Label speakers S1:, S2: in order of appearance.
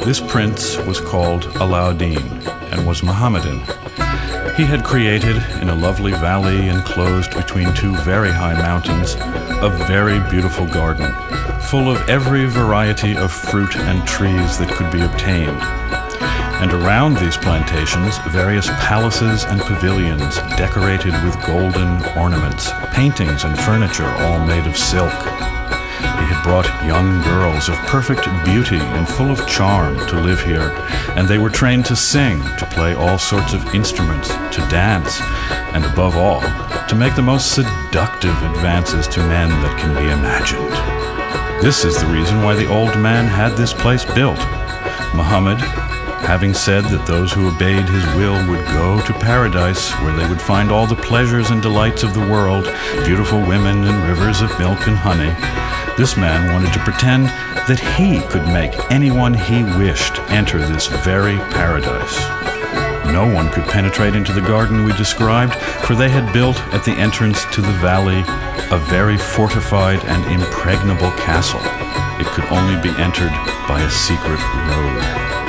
S1: This prince was called Alauddin and was Mohammedan. He had created, in a lovely valley enclosed between two very high mountains, a very beautiful garden, full of every variety of fruit and trees that could be obtained. And around these plantations, various palaces and pavilions decorated with golden ornaments, paintings and furniture all made of silk. He had brought young girls of perfect beauty and full of charm to live here, and they were trained to sing, to play all sorts of instruments, to dance, and above all, to make the most seductive advances to men that can be imagined. This is the reason why the old man had this place built. Muhammad, having said that those who obeyed his will would go to paradise, where they would find all the pleasures and delights of the world, beautiful women and rivers of milk and honey, this man wanted to pretend that he could make anyone he wished enter this very paradise. No one could penetrate into the garden we described, for they had built at the entrance to the valley a very fortified and impregnable castle. It could only be entered by a secret road.